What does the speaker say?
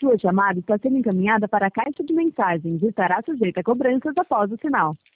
Sua chamada está sendo encaminhada para a caixa de mensagens e estará sujeita a cobranças após o sinal.